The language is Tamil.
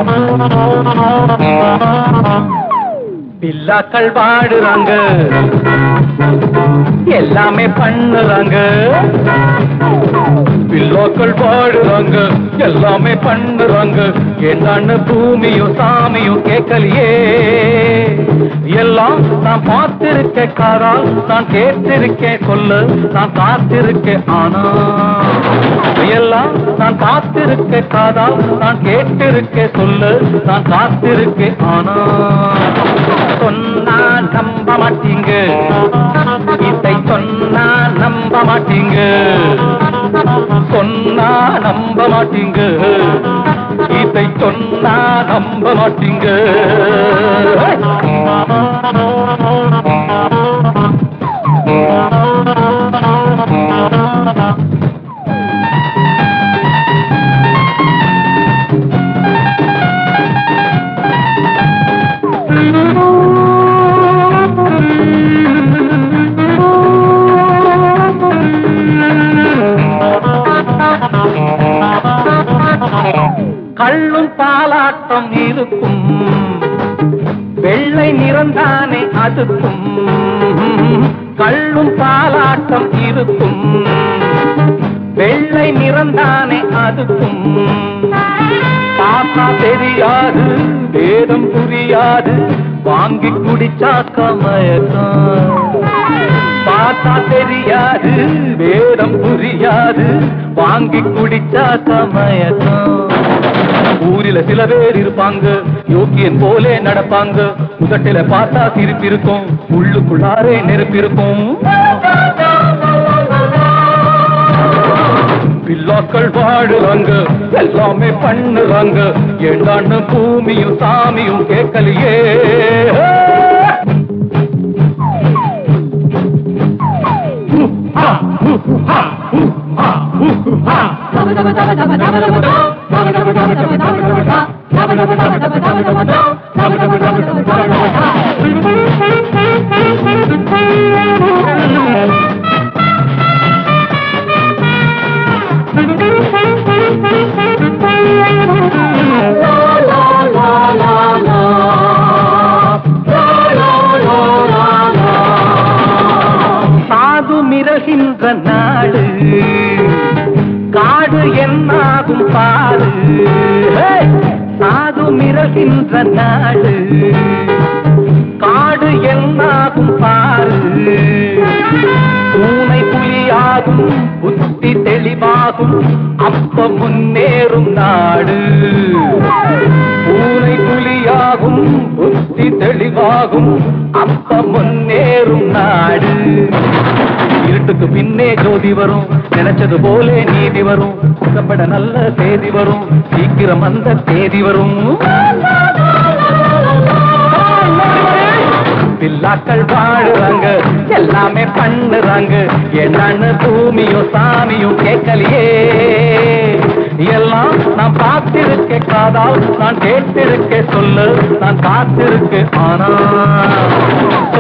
பில்லாக்கள் வாடுறாங்க, எல்லாமே பண்ணுறாங்க. பில்லாக்கள் வாடுறாங்க, எல்லாமே பண்ணுறாங்க. என்னன்னு பூமியும் சாமியும் கேட்கலையே. எல்லாம் நான் பார்த்திருக்கேன் காரால், நான் கேட்டிருக்கேன் சொல்ல, நான் காத்திருக்கேன். ஆனா எல்லாம் நான் காத்திருக்கேன் காதால், நான் கேட்டிருக்கேன் சொல்ல, நான் காத்திருக்கேன். ஆனா சொன்னா நம்ப மாட்டீங்க, இதை சொன்னா நம்ப மாட்டீங்க, சொன்னா நம்ப மாட்டீங்க, இதை சொன்னா நம்ப மாட்டீங்க. கள்ளும் பாலாட்டம் இருக்கும், வெள்ளை நிறந்தானே அதுக்கும். கள்ளும் பாலாட்டம் இருக்கும், வெள்ளை நிறந்தானே அதுக்கும். பார்த்தா தெரியாது, வேதம் புரியாது, வாங்கி குடிச்சாக்க மயக்கம். பார்த்தா தெரியாது, வேதம் புரியாது, வாங்கி குடிச்சாக்க மயக்கம். ஊரில சில பேர் இருப்பாங்க, யோக்கியன் போலே நடப்பாங்க. உதட்டில பார்த்தா சிரிப்பு இருக்கும், உள்ளுக்குள்ளாரே நெருப்பு இருக்கும். பில்லாக்கள் வாடுறாங்க, எல்லாமே பண்ணுறாங்க. ஏண்டான்னு பூமியும் சாமியும் கேட்கலையே. சாது மிரகின்ற நாடு, காடு என்னாகும் பாடு. சாது மிரகின்ற நாடு, காடு என்னாகும் பாரு. பூனை புலியாகும், புத்தி தெளிவாகும், அப்ப முன்னேறும் நாடு. பூனை புலியாகும், புத்தி தெளிவாகும், அப்ப முன்னேறும் நாடு. இருட்டுக்கு பின்னே ஜோதி வரும், நினைச்சது போலே நீதி வரும். சுகப்பட நல்ல தேதி வரும், சீக்கிரம் அந்த தேதி வரும். பில்லாக்கள் வாழுறாங்க, எல்லாமே பண்ணுறாங்க. என்னன்னு பூமியும் சாமியும் கேட்கலையே. எல்லாம் நான் பார்த்திருக்கேன் காதால், நான் கேட்டிருக்கேன் சொல்லு, நான் காத்திருக்கேன். ஆனா